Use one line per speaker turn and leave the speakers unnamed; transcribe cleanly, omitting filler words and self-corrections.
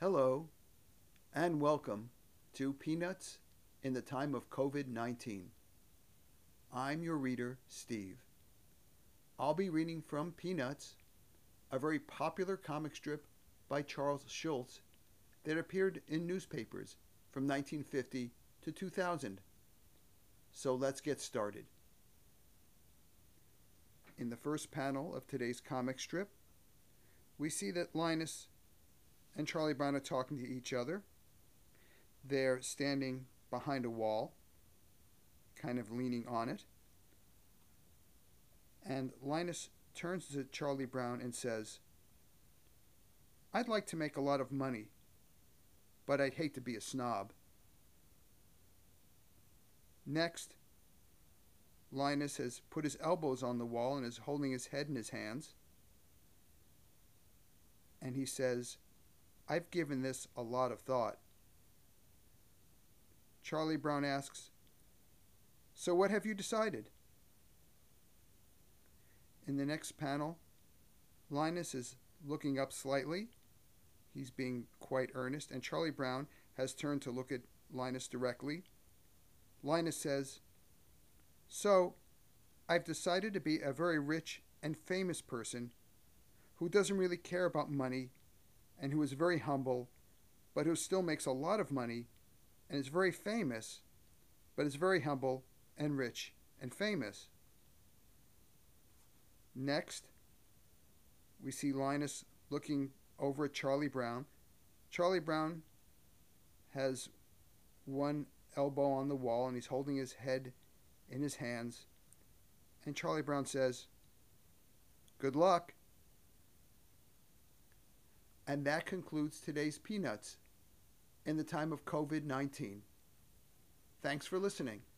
Hello, and welcome to Peanuts in the Time of COVID 19. I'm your reader, Steve. I'll be reading from Peanuts, a very popular comic strip by Charles Schulz that appeared in newspapers from 1950 to 2000. So let's get started. In the first panel of today's comic strip, we see that Linus and Charlie Brown are talking to each other. They're standing behind a wall, kind of leaning on it. And Linus turns to Charlie Brown and says, "I'd like to make a lot of money, but I'd hate to be a snob." Next, Linus has put his elbows on the wall and is holding his head in his hands. And he says, "I've given this a lot of thought." Charlie Brown asks, "So what have you decided?" In the next panel, Linus is looking up slightly. He's being quite earnest, and Charlie Brown has turned to look at Linus directly. Linus says, "So, I've decided to be a very rich and famous person who doesn't really care about money and who is very humble, but who still makes a lot of money and is very famous, but is very humble and rich and famous." Next, we see Linus looking over at Charlie Brown. Charlie Brown has one elbow on the wall and he's holding his head in his hands. And Charlie Brown says, "Good luck." And that concludes today's Peanuts in the time of COVID 19. Thanks for listening.